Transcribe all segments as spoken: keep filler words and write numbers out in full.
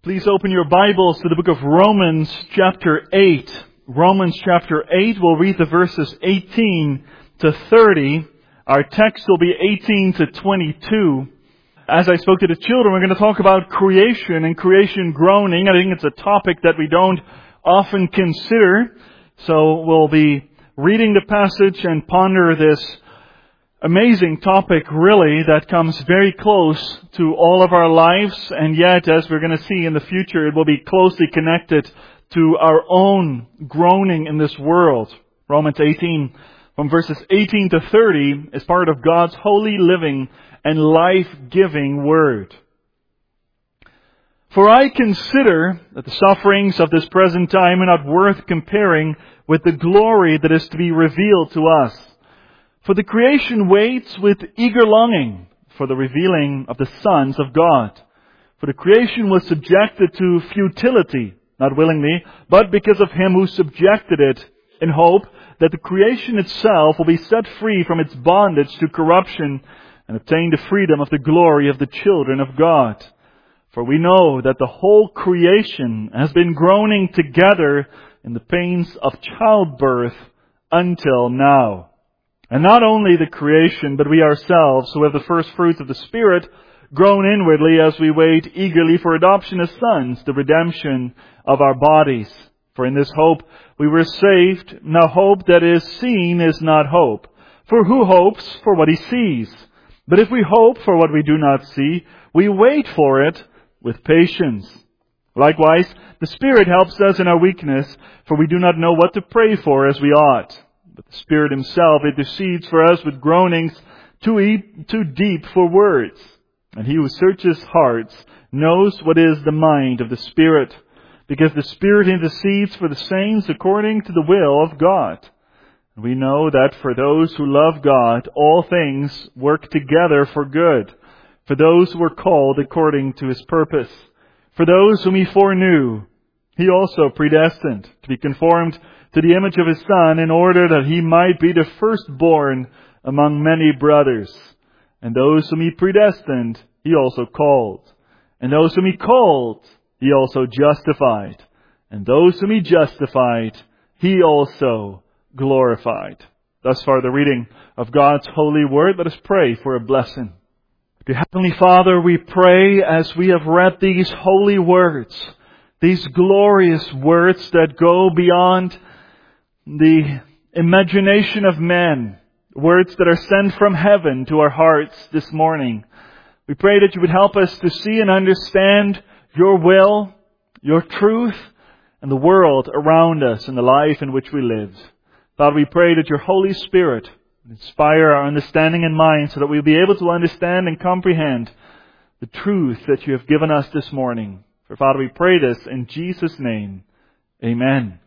Please open your Bibles to the book of Romans chapter eight. Romans chapter eight, we'll read the verses eighteen to thirty. Our text will be eighteen to twenty-two. As I spoke to the children, we're going to talk about creation and creation groaning. I think it's a topic that we don't often consider. So we'll be reading the passage and ponder this amazing topic, really, that comes very close to all of our lives, and yet, as we're going to see in the future, it will be closely connected to our own groaning in this world. Romans eighteen, from verses eighteen to thirty, is part of God's holy, living, and life-giving Word. For I consider that the sufferings of this present time are not worth comparing with the glory that is to be revealed to us. For the creation waits with eager longing for the revealing of the sons of God. For the creation was subjected to futility, not willingly, but because of Him who subjected it, in hope that the creation itself will be set free from its bondage to corruption and obtain the freedom of the glory of the children of God. For we know that the whole creation has been groaning together in the pains of childbirth until now. And not only the creation, but we ourselves, who have the first fruits of the Spirit, groan inwardly as we wait eagerly for adoption as sons, the redemption of our bodies. For in this hope we were saved. Now hope that is seen is not hope. For who hopes for what he sees? But if we hope for what we do not see, we wait for it with patience. Likewise, the Spirit helps us in our weakness, for we do not know what to pray for as we ought. But the Spirit Himself intercedes for us with groanings too, e- too deep for words. And He who searches hearts knows what is the mind of the Spirit, because the Spirit intercedes for the saints according to the will of God. And we know that for those who love God, all things work together for good, for those who are called according to His purpose. For those whom He foreknew, He also predestined to be conformed to the image of His Son, in order that He might be the firstborn among many brothers. And those whom He predestined, He also called. And those whom He called, He also justified. And those whom He justified, He also glorified. Thus far the reading of God's holy Word. Let us pray for a blessing. Dear Heavenly Father, we pray as we have read these holy words, these glorious words that go beyond the imagination of men, words that are sent from heaven to our hearts this morning. We pray that You would help us to see and understand Your will, Your truth, and the world around us and the life in which we live. Father, we pray that Your Holy Spirit would inspire our understanding and mind so that we'll be able to understand and comprehend the truth that You have given us this morning. For Father, we pray this in Jesus' name. Amen.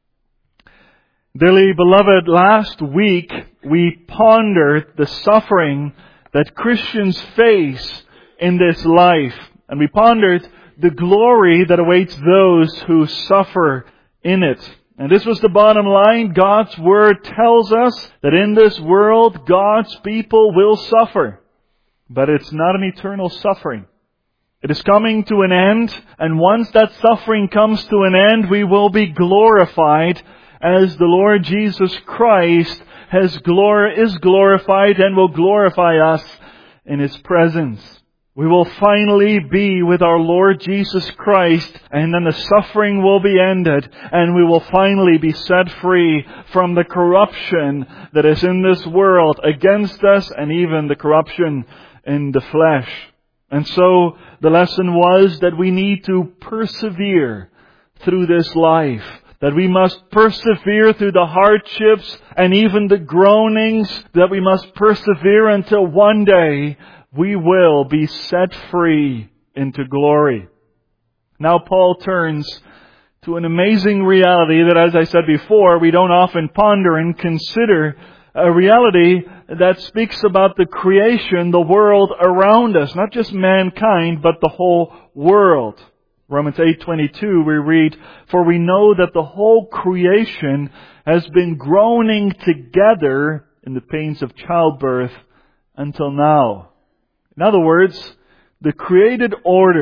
Dearly beloved, last week we pondered the suffering that Christians face in this life. And we pondered the glory that awaits those who suffer in it. And this was the bottom line. God's Word tells us that in this world, God's people will suffer. But it's not an eternal suffering. It is coming to an end. And once that suffering comes to an end, we will be glorified as the Lord Jesus Christ has glor- is glorified and will glorify us in His presence. We will finally be with our Lord Jesus Christ, and then the suffering will be ended, and we will finally be set free from the corruption that is in this world against us, and even the corruption in the flesh. And so the lesson was that we need to persevere through this life. That we must persevere through the hardships and even the groanings, that we must persevere until one day we will be set free into glory. Now Paul turns to an amazing reality that, as I said before, we don't often ponder and consider, a reality that speaks about the creation, the world around us, not just mankind, but the whole world. Romans eight twenty-two, we read, "For we know that the whole creation has been groaning together in the pains of childbirth until now." In other words, the created order,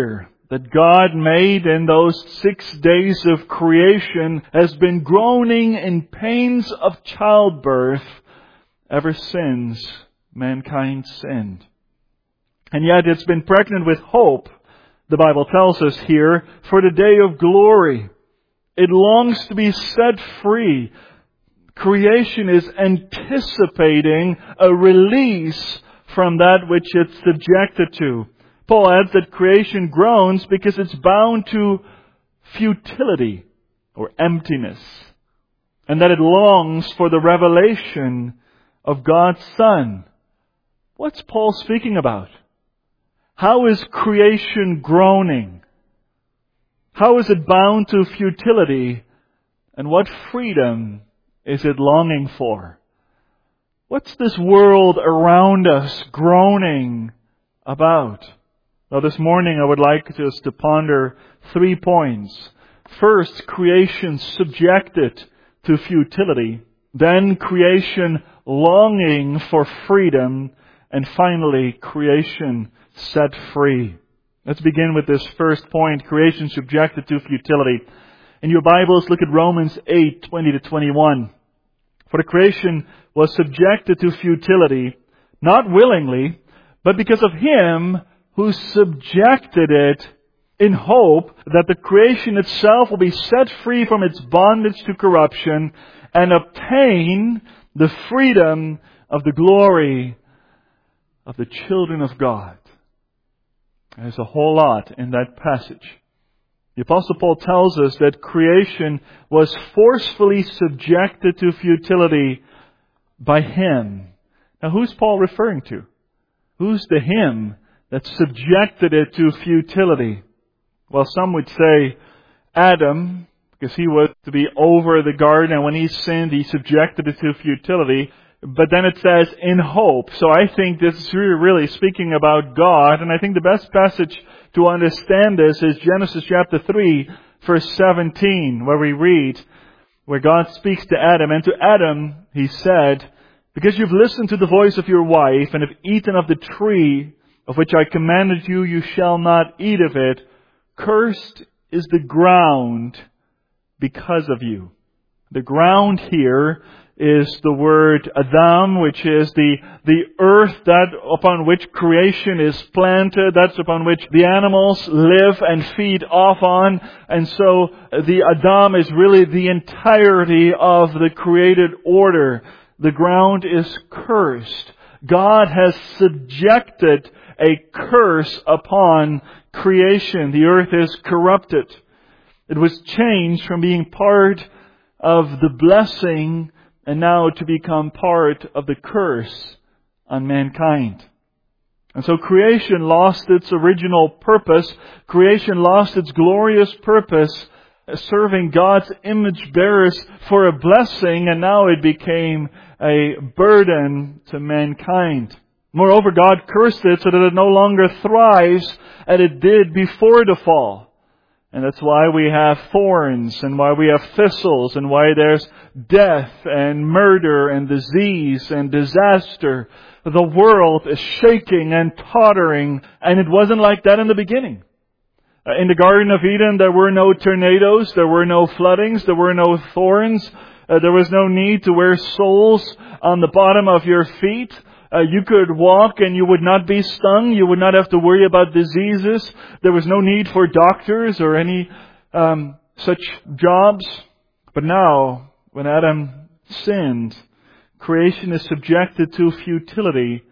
that God made in those six days of creation has been groaning in pains of childbirth ever since mankind sinned. And yet it's been pregnant with hope, the Bible tells us here, for the day of glory. It longs to be set free. Creation is anticipating a release from that which it's subjected to. Paul adds that creation groans because it's bound to futility or emptiness, and that it longs for the revelation of God's Son. What's Paul speaking about? How is creation groaning? How is it bound to futility? And what freedom is it longing for? What's this world around us groaning about? Well, this morning I would like just to ponder three points. First, creation subjected to futility. Then creation longing for freedom. And finally, creation set free. Let's begin with this first point, creation subjected to futility. In your Bibles, look at Romans eight, twenty to twenty-one. For the creation was subjected to futility, not willingly, but because of Him who subjected it, in hope that the creation itself will be set free from its bondage to corruption and obtain the freedom of the glory of the children of God. There's a whole lot in that passage. The Apostle Paul tells us that creation was forcefully subjected to futility by Him. Now, who's Paul referring to? Who's the Him that subjected it to futility? Well, some would say Adam, because he was to be over the garden, and when he sinned, he subjected it to futility. But then it says, in hope. So I think this is really, really speaking about God. And I think the best passage to understand this is Genesis chapter three, verse seventeen, where we read, where God speaks to Adam. And to Adam, He said, because you've listened to the voice of your wife and have eaten of the tree of which I commanded you, you shall not eat of it. Cursed is the ground because of you. The ground here is the word Adam, which is the, the earth that upon which creation is planted, that's upon which the animals live and feed off on. And so the Adam is really the entirety of the created order. The ground is cursed. God has subjected a curse upon creation. The earth is corrupted. It was changed from being part of the blessing and now to become part of the curse on mankind. And so creation lost its original purpose. Creation lost its glorious purpose, serving God's image bearers for a blessing, and now it became a burden to mankind. Moreover, God cursed it so that it no longer thrives as it did before the fall. And that's why we have thorns, and why we have thistles, and why there's death and murder and disease and disaster. The world is shaking and tottering, and it wasn't like that in the beginning. In the Garden of Eden, there were no tornadoes, there were no floodings, there were no thorns, uh, there was no need to wear soles on the bottom of your feet. Uh, you could walk and you would not be stung. You would not have to worry about diseases. There was no need for doctors or any um, such jobs. But now, when Adam sinned, creation is subjected to futility.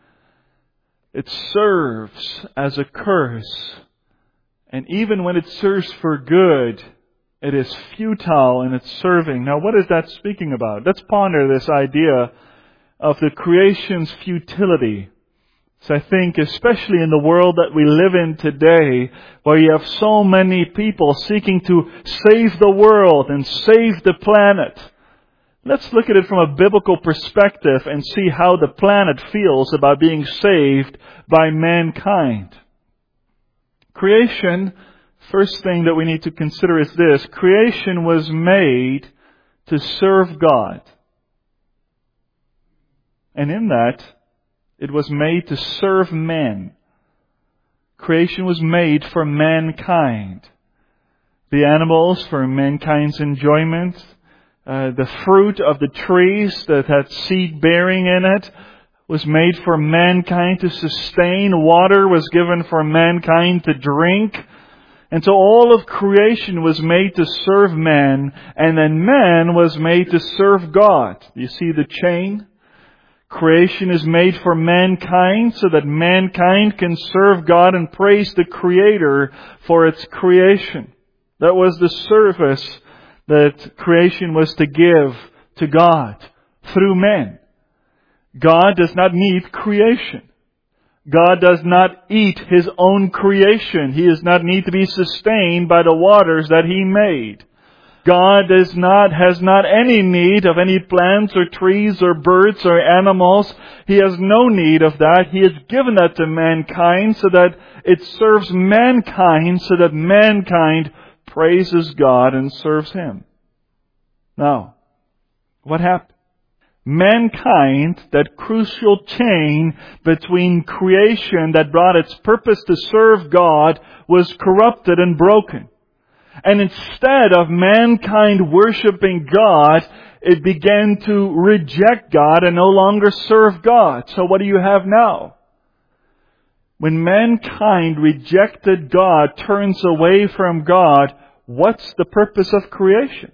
It serves as a curse. And even when it serves for good, it is futile in its serving. Now, what is that speaking about? Let's ponder this idea of the creation's futility. So I think, especially in the world that we live in today, where you have so many people seeking to save the world and save the planet, let's look at it from a biblical perspective and see how the planet feels about being saved by mankind. Creation, first thing that we need to consider is this: creation was made to serve God. And in that, it was made to serve men. Creation was made for mankind. The animals for mankind's enjoyment. Uh, the fruit of the trees that had seed bearing in it was made for mankind to sustain. Water was given for mankind to drink. And so all of creation was made to serve man, and then man was made to serve God. You see the chain? Creation is made for mankind so that mankind can serve God and praise the Creator for its creation. That was the service that creation was to give to God through men. God does not need creation. God does not eat His own creation. He does not need to be sustained by the waters that He made. God does not, has not any need of any plants or trees or birds or animals. He has no need of that. He has given that to mankind so that it serves mankind, so that mankind praises God and serves Him. Now, what happened? Mankind, that crucial chain between creation that brought its purpose to serve God, was corrupted and broken. And instead of mankind worshiping God, it began to reject God and no longer serve God. So what do you have now? When mankind rejected God, turns away from God, what's the purpose of creation?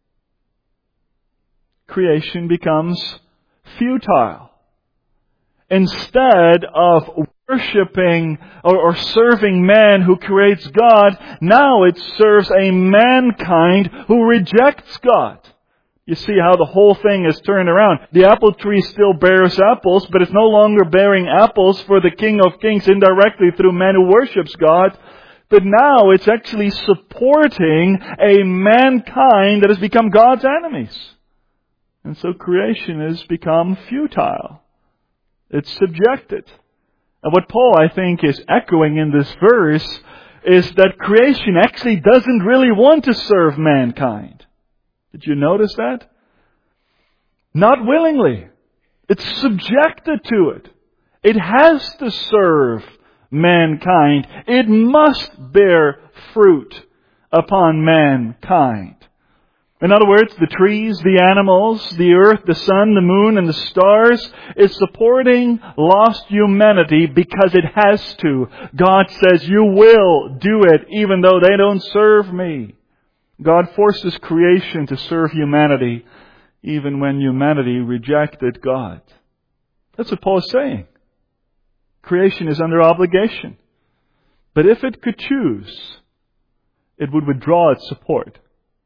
Creation becomes futile. Instead of worshiping or, or serving man who creates God, now it serves a mankind who rejects God. You see how the whole thing is turned around. The apple tree still bears apples, but it's no longer bearing apples for the King of Kings indirectly through man who worships God. But now it's actually supporting a mankind that has become God's enemies. And so creation has become futile. It's subjected. And what Paul, I think, is echoing in this verse is that creation actually doesn't really want to serve mankind. Did you notice that? Not willingly. It's subjected to it. It has to serve mankind. It must bear fruit upon mankind. In other words, the trees, the animals, the earth, the sun, the moon, and the stars is supporting lost humanity because it has to. God says, you will do it even though they don't serve me. God forces creation to serve humanity even when humanity rejected God. That's what Paul is saying. Creation is under obligation. But if it could choose, it would withdraw its support.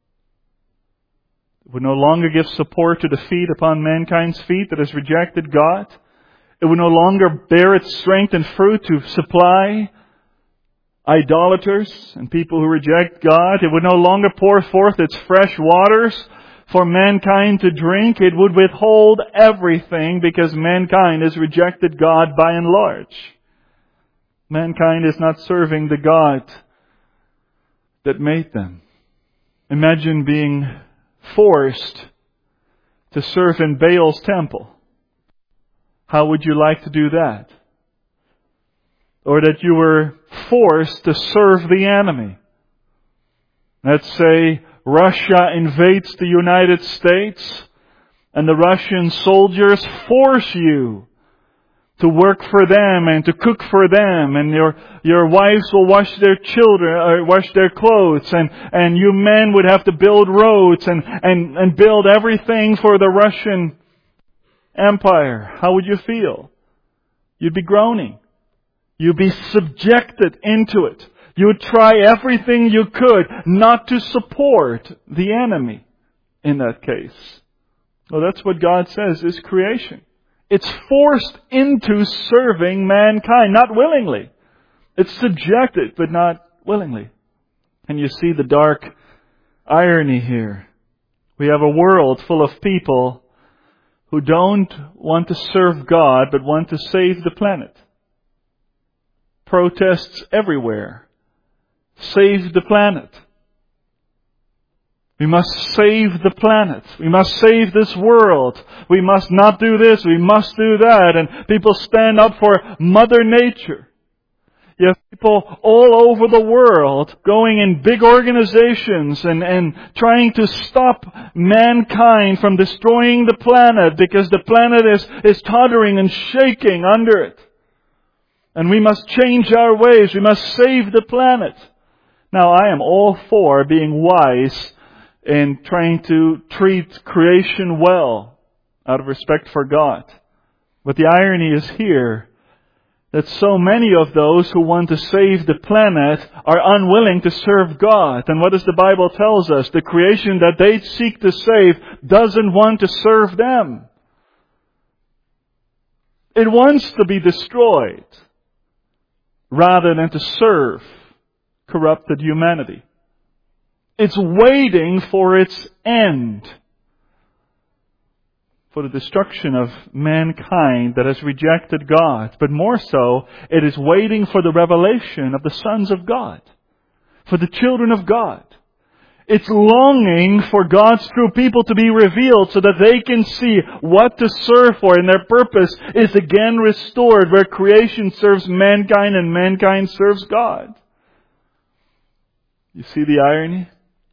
It would no longer give support to the feet upon mankind's feet that has rejected God. It would no longer bear its strength and fruit to supply idolaters and people who reject God. It would no longer pour forth its fresh waters for mankind to drink. It would withhold everything because mankind has rejected God by and large. Mankind is not serving the God that made them. Imagine being forced to serve in Baal's temple. How would you like to do that? Or that you were forced to serve the enemy. Let's say Russia invades the United States and the Russian soldiers force you to work for them and to cook for them, and your your wives will wash their children, or wash their clothes, and, and you men would have to build roads and, and, and build everything for the Russian Empire. How would you feel? You'd be groaning. You'd be subjected into it. You would try everything you could not to support the enemy in that case. Well, that's what God says is creation. It's forced into serving mankind, not willingly. It's subjected, but not willingly. And you see the dark irony here. We have a world full of people who don't want to serve God, but want to save the planet. Protests everywhere. Save the planet. We must save the planet. We must save this world. We must not do this. We must do that. And people stand up for Mother Nature. You have people all over the world going in big organizations and, and trying to stop mankind from destroying the planet because the planet is, is tottering and shaking under it. And we must change our ways. We must save the planet. Now, I am all for being wise in trying to treat creation well out of respect for God. But the irony is here that so many of those who want to save the planet are unwilling to serve God. And what does the Bible tells us? The creation that they seek to save doesn't want to serve them. It wants to be destroyed rather than to serve corrupted humanity. It's waiting for its end, for the destruction of mankind that has rejected God. But more so, it is waiting for the revelation of the sons of God, for the children of God. It's longing for God's true people to be revealed so that they can see what to serve for, and their purpose is again restored, where creation serves mankind and mankind serves God. You see the irony?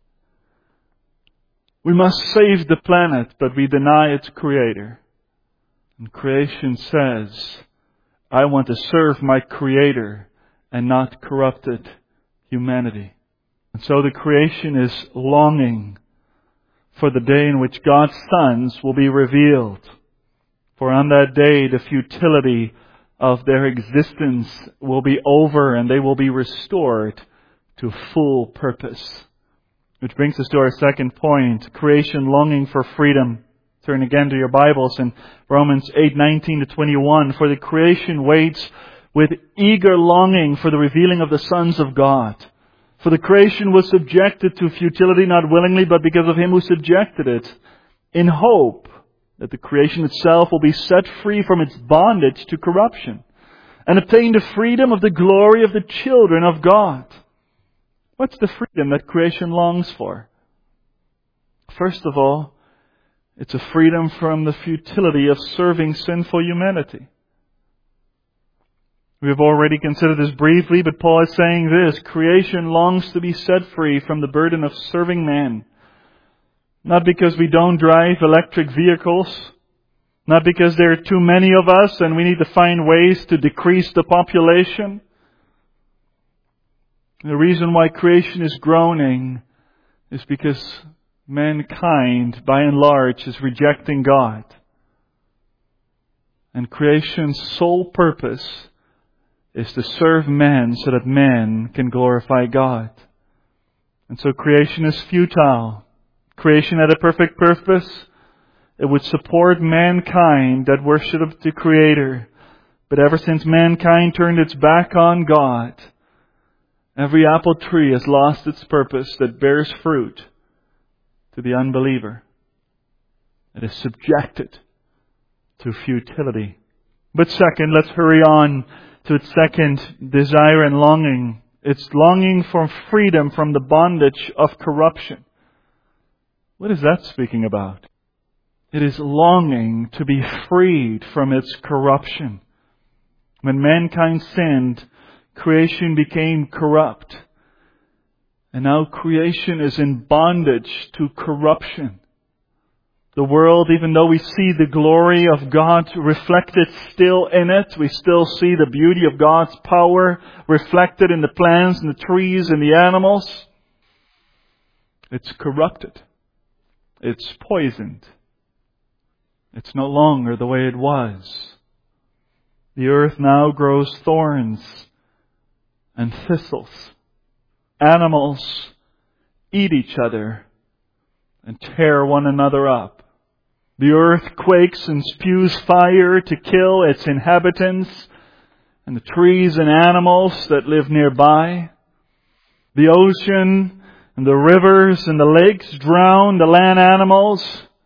We must save the planet, but we deny its Creator. And creation says, I want to serve my Creator and not corrupted humanity. And so the creation is longing for the day in which God's sons will be revealed. For on that day, the futility of their existence will be over and they will be restored to full purpose. Which brings us to our second point, creation longing for freedom. Turn again to your Bibles in Romans eight nineteen to twenty-one. For the creation waits with eager longing for the revealing of the sons of God. For the creation was subjected to futility not willingly, but because of Him who subjected it, in hope that the creation itself will be set free from its bondage to corruption and obtain the freedom of the glory of the children of God. What's the freedom that creation longs for? First of all, it's a freedom from the futility of serving sinful humanity. We have already considered this briefly, but Paul is saying this: creation longs to be set free from the burden of serving man. Not because we don't drive electric vehicles, not because there are too many of us and we need to find ways to decrease the population. The reason why creation is groaning is because mankind, by and large, is rejecting God. And creation's sole purpose is to serve man so that man can glorify God. And so creation is futile. Creation had a perfect purpose. It would support mankind that worshiped the Creator. But ever since mankind turned its back on God, every apple tree has lost its purpose that bears fruit to the unbeliever. It is subjected to futility. But second, let's hurry on to its second desire and longing. It's longing for freedom from the bondage of corruption. What is that speaking about? It is longing to be freed from its corruption. When mankind sinned, creation became corrupt. And now creation is in bondage to corruption. The world, even though we see the glory of God reflected still in it, we still see the beauty of God's power reflected in the plants and the trees and the animals. It's corrupted. It's poisoned. It's no longer the way it was. The earth now grows thorns and thistles. Animals eat each other and tear one another up. The earth quakes and spews fire to kill its inhabitants and the trees and animals that live nearby. The ocean and the rivers and the lakes drown the land animals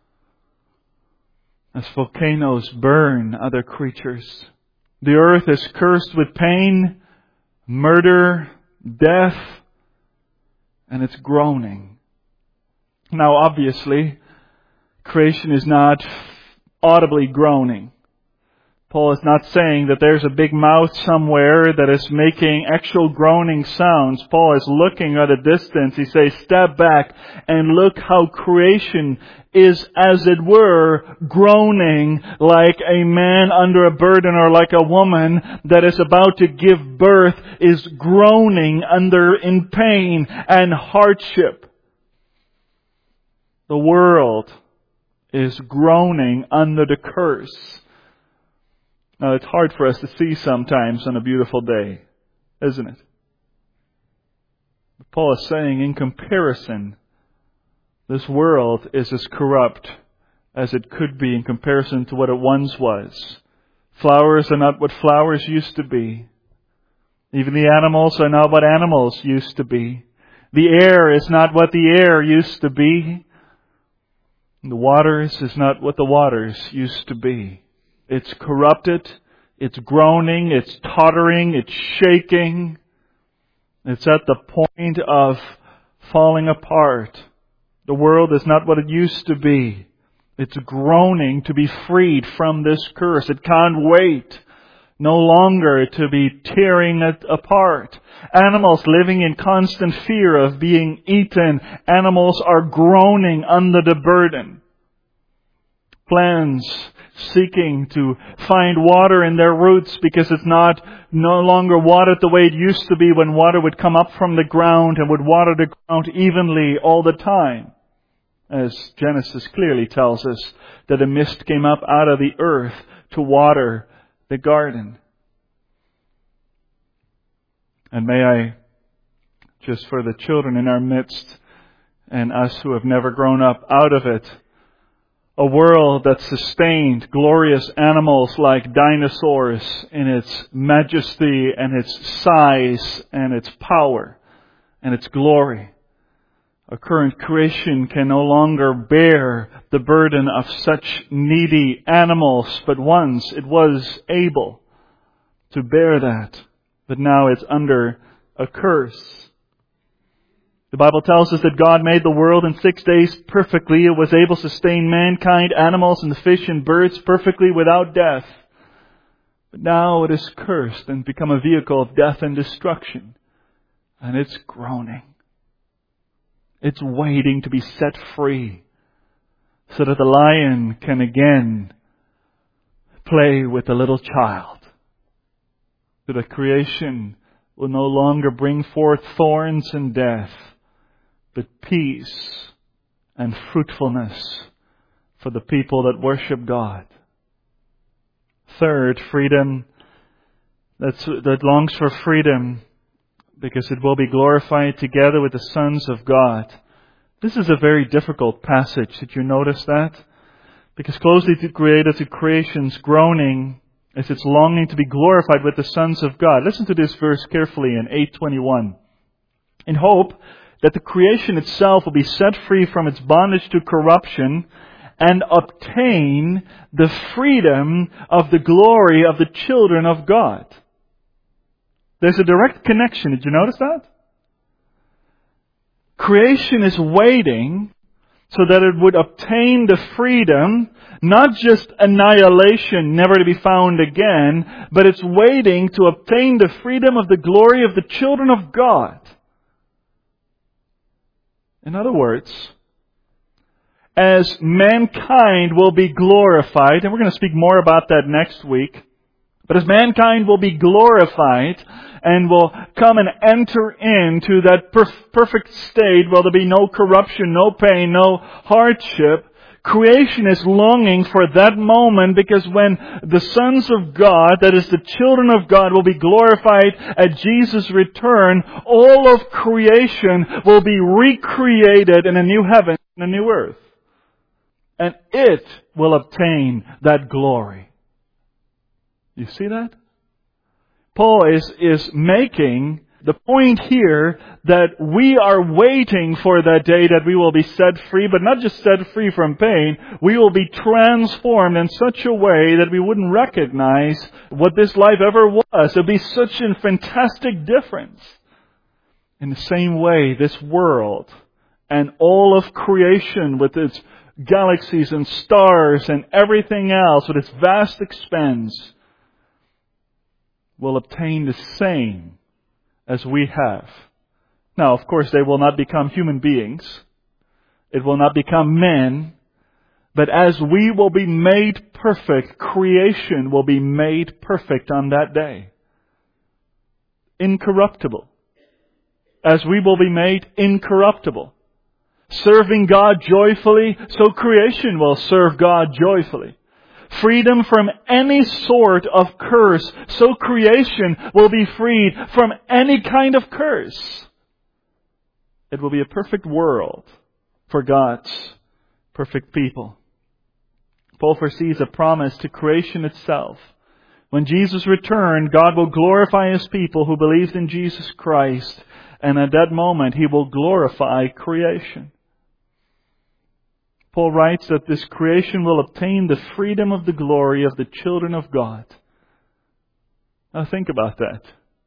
as volcanoes burn other creatures. The earth is cursed with pain, murder, death, and it's groaning. Now, obviously, creation is not audibly groaning. Paul is not saying that there's a big mouth somewhere that is making actual groaning sounds. Paul is looking at a distance. He says, step back and look how creation is, as it were, groaning like a man under a burden, or like a woman that is about to give birth is groaning under in pain and hardship. The world is groaning under the curse. Now, it's hard for us to see sometimes on a beautiful day, isn't it? But Paul is saying, in comparison, this world is as corrupt as it could be in comparison to what it once was. Flowers are not what flowers used to be. Even the animals are not what animals used to be. The air is not what the air used to be. The waters is not what the waters used to be. It's corrupted, it's groaning, it's tottering, it's shaking. It's at the point of falling apart. The world is not what it used to be. It's groaning to be freed from this curse. It can't wait no longer to be tearing it apart. Animals living in constant fear of being eaten. Animals are groaning under the burden. Plants seeking to find water in their roots because it's not no longer watered the way it used to be, when water would come up from the ground and would water the ground evenly all the time. As Genesis clearly tells us that a mist came up out of the earth to water the garden. And may I, just for the children in our midst and us who have never grown up out of it, a world that sustained glorious animals like dinosaurs in its majesty and its size and its power and its glory. Our current creation can no longer bear the burden of such needy animals, but once it was able to bear that. But now it's under a curse. The Bible tells us that God made the world in six days perfectly. It was able to sustain mankind, animals, and the fish and birds perfectly without death. But now it is cursed and become a vehicle of death and destruction. And it's groaning. It's waiting to be set free so that the lion can again play with the little child. So that creation will no longer bring forth thorns and death, but peace and fruitfulness for the people that worship God. Third, freedom that's, that longs for freedom because it will be glorified together with the sons of God. This is a very difficult passage. Did you notice that? Because closely related to creation's groaning is its longing to be glorified with the sons of God. Listen to this verse carefully in eight twenty-one. In hope that the creation itself will be set free from its bondage to corruption and obtain the freedom of the glory of the children of God. There's a direct connection. Did you notice that? Creation is waiting so that it would obtain the freedom, not just annihilation, never to be found again, but it's waiting to obtain the freedom of the glory of the children of God. In other words, as mankind will be glorified, and we're going to speak more about that next week, but as mankind will be glorified and will come and enter into that perf- perfect state where there'll be no corruption, no pain, no hardship, creation is longing for that moment, because when the sons of God, that is the children of God, will be glorified at Jesus' return, all of creation will be recreated in a new heaven and a new earth. And it will obtain that glory. You see that? Paul is, is making the point here that we are waiting for that day that we will be set free, but not just set free from pain. We will be transformed in such a way that we wouldn't recognize what this life ever was. It'll be such a fantastic difference. In the same way, this world and all of creation with its galaxies and stars and everything else, with its vast expanse, will obtain the same as we have. Now, of course, they will not become human beings. It will not become men. But as we will be made perfect, creation will be made perfect on that day. Incorruptible. As we will be made incorruptible. Serving God joyfully, so creation will serve God joyfully. Freedom from any sort of curse, so creation will be freed from any kind of curse. It will be a perfect world for God's perfect people. Paul foresees a promise to creation itself. When Jesus returns, God will glorify His people who believed in Jesus Christ, and at that moment He will glorify creation. Paul writes that this creation will obtain the freedom of the glory of the children of God. Now think about that.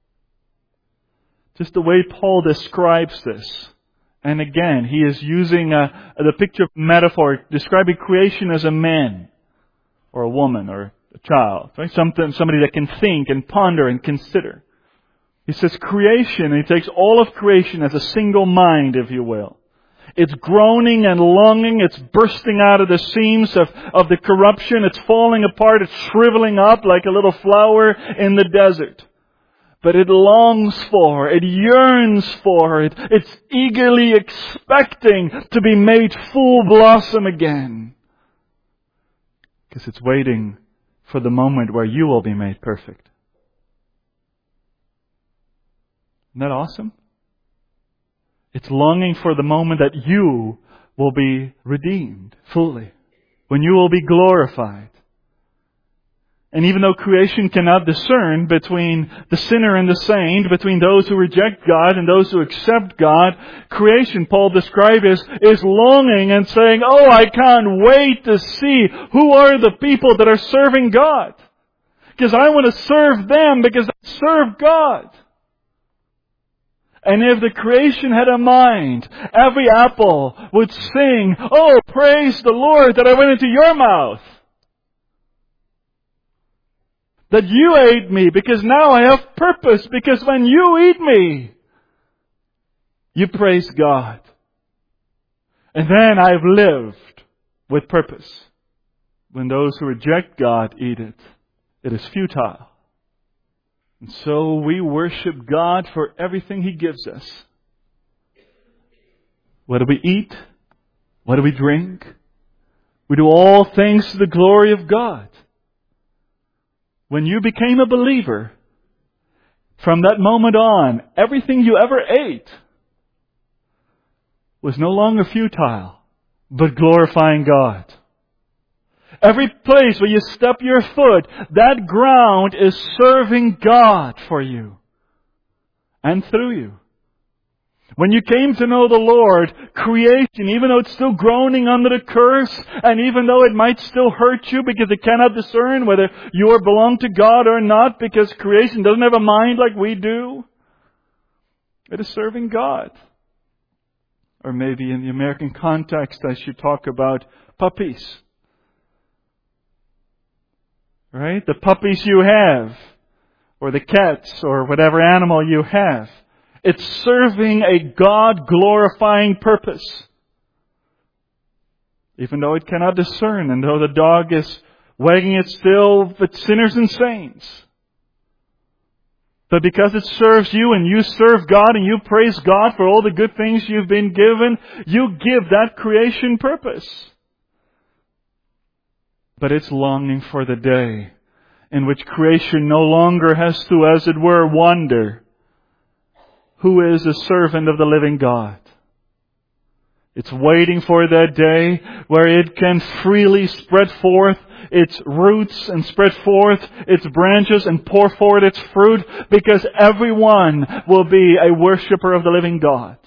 Just the way Paul describes this. And again, he is using a, the picture of metaphor, describing creation as a man, or a woman, or a child. Right? Something, somebody that can think and ponder and consider. He says creation, and he takes all of creation as a single mind, if you will. It's groaning and longing. It's bursting out of the seams of, of the corruption. It's falling apart. It's shriveling up like a little flower in the desert. But it longs for, it yearns for, it, it's eagerly expecting to be made full blossom again. Because it's waiting for the moment where you will be made perfect. Isn't that awesome? It's longing for the moment that you will be redeemed fully. When you will be glorified. And even though creation cannot discern between the sinner and the saint, between those who reject God and those who accept God, creation, Paul describes, is, is longing and saying, oh, I can't wait to see who are the people that are serving God. Because I want to serve them because I serve God. And if the creation had a mind, every apple would sing, oh, praise the Lord that I went into your mouth. That you ate me because now I have purpose. Because when you eat me, you praise God. And then I've lived with purpose. When those who reject God eat it, it is futile. And so we worship God for everything He gives us. What do we eat? What do we drink? We do all things to the glory of God. When you became a believer, from that moment on, everything you ever ate was no longer futile, but glorifying God. Every place where you step your foot, that ground is serving God for you and through you. When you came to know the Lord, creation, even though it's still groaning under the curse, and even though it might still hurt you because it cannot discern whether you are belong to God or not, because creation doesn't have a mind like we do, it is serving God. Or maybe in the American context, I should talk about puppies. Right? The puppies you have, or the cats, or whatever animal you have. It's serving a God-glorifying purpose. Even though it cannot discern, and though the dog is wagging its tail with sinners and saints. But because it serves you, and you serve God, and you praise God for all the good things you've been given, you give that creation purpose. But it's longing for the day in which creation no longer has to, as it were, wonder who is a servant of the living God. It's waiting for that day where it can freely spread forth its roots and spread forth its branches and pour forth its fruit, because everyone will be a worshiper of the living God.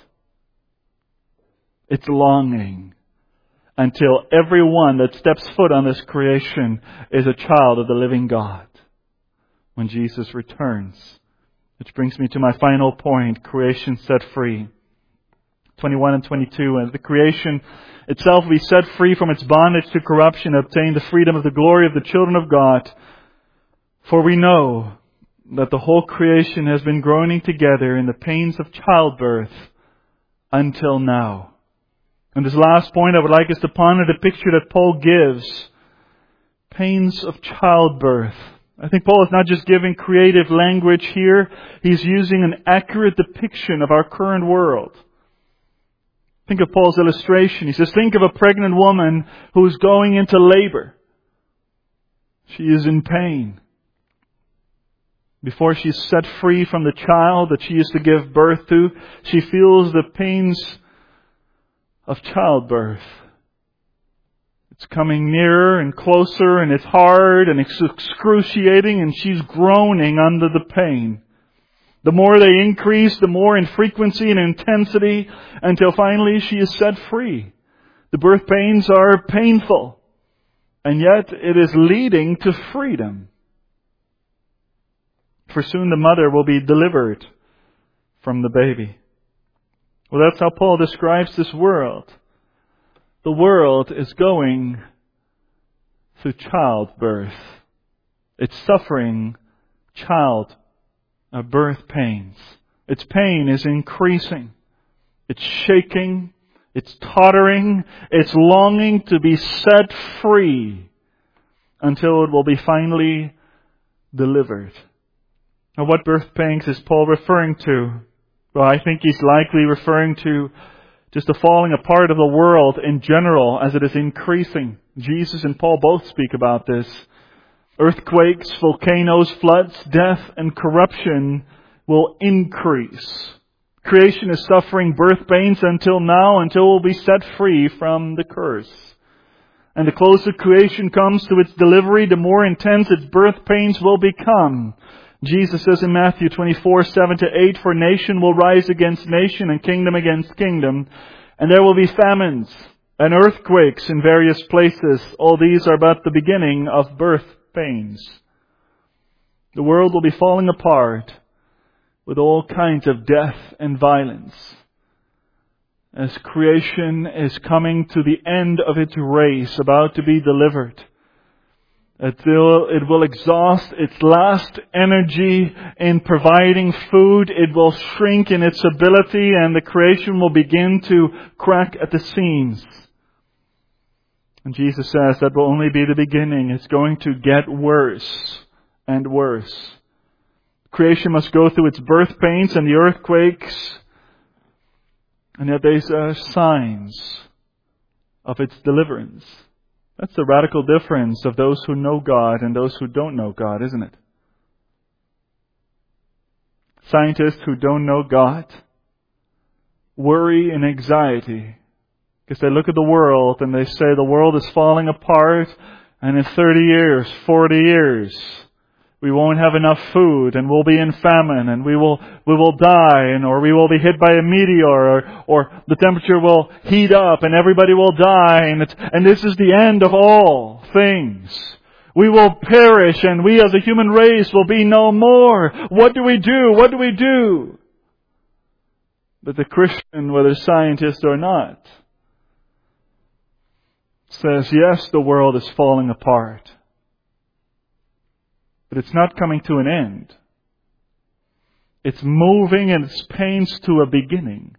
It's longing until everyone that steps foot on this creation is a child of the living God when Jesus returns. Which brings me to my final point, creation set free. twenty-one and twenty-two, and the creation itself will be set free from its bondage to corruption, obtain the freedom of the glory of the children of God. For we know that the whole creation has been groaning together in the pains of childbirth until now. And this last point, I would like us to ponder the picture that Paul gives. Pains of childbirth. I think Paul is not just giving creative language here. He's using an accurate depiction of our current world. Think of Paul's illustration. He says, think of a pregnant woman who is going into labor. She is in pain. Before she's set free from the child that she is to give birth to, she feels the pains of childbirth. It's coming nearer and closer, and it's hard and it's excruciating, and she's groaning under the pain. The more they increase, the more in frequency and intensity, until finally she is set free. The birth pains are painful, and yet it is leading to freedom. For soon the mother will be delivered from the baby. Well, that's how Paul describes this world. The world is going through childbirth. It's suffering child uh, birth pains. Its pain is increasing. It's shaking. It's tottering. It's longing to be set free until it will be finally delivered. Now, what birth pains is Paul referring to? Well, I think he's likely referring to just the falling apart of the world in general as it is increasing. Jesus and Paul both speak about this. Earthquakes, volcanoes, floods, death, and corruption will increase. Creation is suffering birth pains until now, until it will be set free from the curse. And the closer creation comes to its delivery, the more intense its birth pains will become. Jesus says in Matthew twenty-four, seven to eight, for nation will rise against nation and kingdom against kingdom, and there will be famines and earthquakes in various places. All these are but the beginning of birth pains. The world will be falling apart with all kinds of death and violence as creation is coming to the end of its race, about to be delivered. It will, it will exhaust its last energy in providing food. It will shrink in its ability, and the creation will begin to crack at the seams. And Jesus says that will only be the beginning. It's going to get worse and worse. Creation must go through its birth pains and the earthquakes, and yet there's uh, signs of its deliverance. That's the radical difference of those who know God and those who don't know God, isn't it? Scientists who don't know God worry and anxiety because they look at the world and they say the world is falling apart, and in thirty years, forty years, we won't have enough food, and we'll be in famine, and we will we will die, and or we will be hit by a meteor, or, or the temperature will heat up, and everybody will die, and it's, and this is the end of all things. We will perish, and we as a human race will be no more. What do we do? What do we do? But the Christian, whether scientist or not, says, yes, the world is falling apart. But it's not coming to an end. It's moving in its pains to a beginning.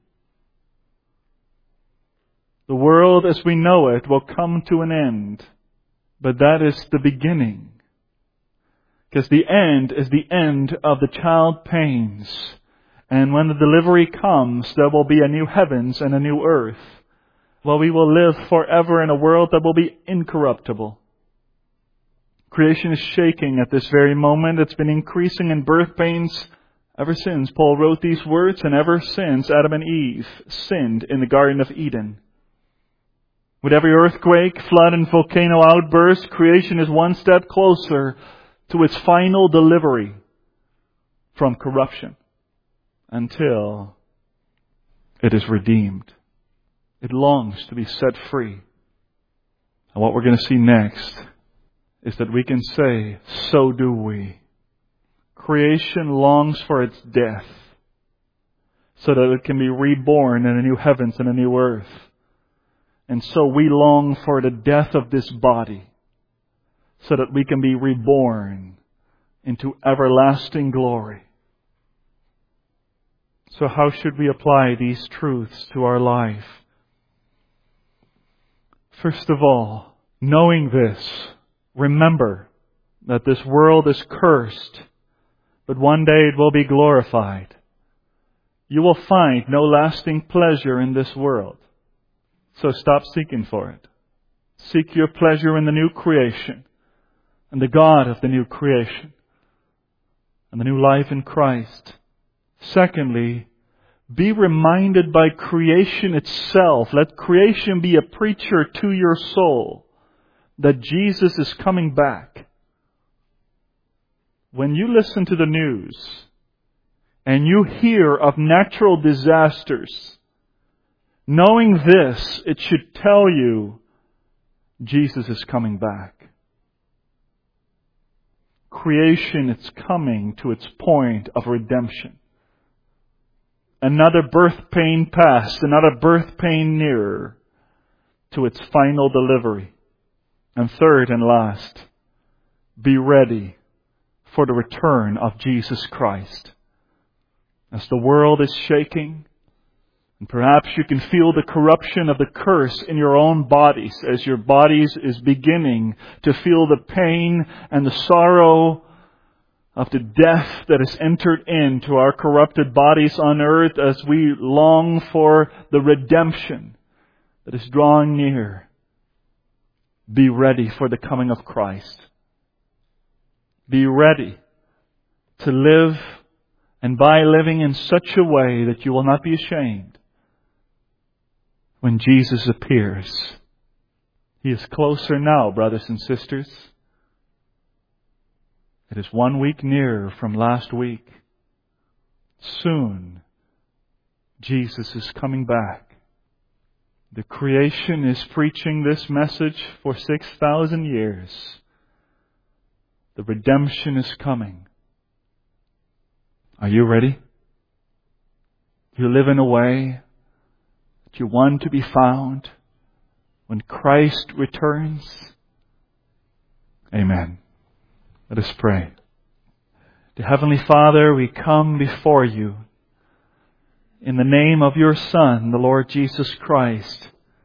The world as we know it will come to an end. But that is the beginning. Because the end is the end of the child pains. And when the delivery comes, there will be a new heavens and a new earth. Well, we will live forever in a world that will be incorruptible. Creation is shaking at this very moment. It's been increasing in birth pains ever since Paul wrote these words, and ever since Adam and Eve sinned in the Garden of Eden. With every earthquake, flood, and volcano outburst, creation is one step closer to its final delivery from corruption until it is redeemed. It longs to be set free. And what we're going to see next is that we can say, so do we. Creation longs for its death so that it can be reborn in a new heavens and a new earth. And so we long for the death of this body so that we can be reborn into everlasting glory. So how should we apply these truths to our life? First of all, knowing this, remember that this world is cursed, but one day it will be glorified. You will find no lasting pleasure in this world. So stop seeking for it. Seek your pleasure in the new creation and the God of the new creation and the new life in Christ. Secondly, be reminded by creation itself. Let creation be a preacher to your soul that Jesus is coming back. When you listen to the news and you hear of natural disasters, knowing this, it should tell you Jesus is coming back. Creation is coming to its point of redemption. Another birth pain past, another birth pain nearer to its final delivery. And third and last, be ready for the return of Jesus Christ. As the world is shaking, and perhaps you can feel the corruption of the curse in your own bodies as your bodies is beginning to feel the pain and the sorrow of the death that has entered into our corrupted bodies on earth as we long for the redemption that is drawing near. Be ready for the coming of Christ. Be ready to live, and by living in such a way that you will not be ashamed when Jesus appears. He is closer now, brothers and sisters. It is one week nearer from last week. Soon, Jesus is coming back. The creation is preaching this message for six thousand years. The redemption is coming. Are you ready? You live in a way that you want to be found when Christ returns? Amen. Let us pray. Dear Heavenly Father, we come before you in the name of your Son, the Lord Jesus Christ.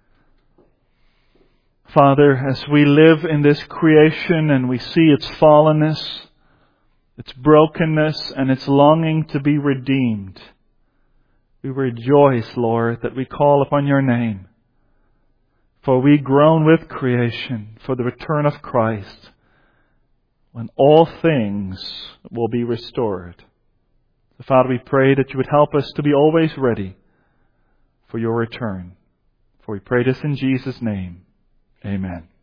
Father, as we live in this creation and we see its fallenness, its brokenness, and its longing to be redeemed, we rejoice, Lord, that we call upon your name. For we groan with creation for the return of Christ, when all things will be restored. So, Father, we pray that you would help us to be always ready for your return. For we pray this in Jesus' name. Amen.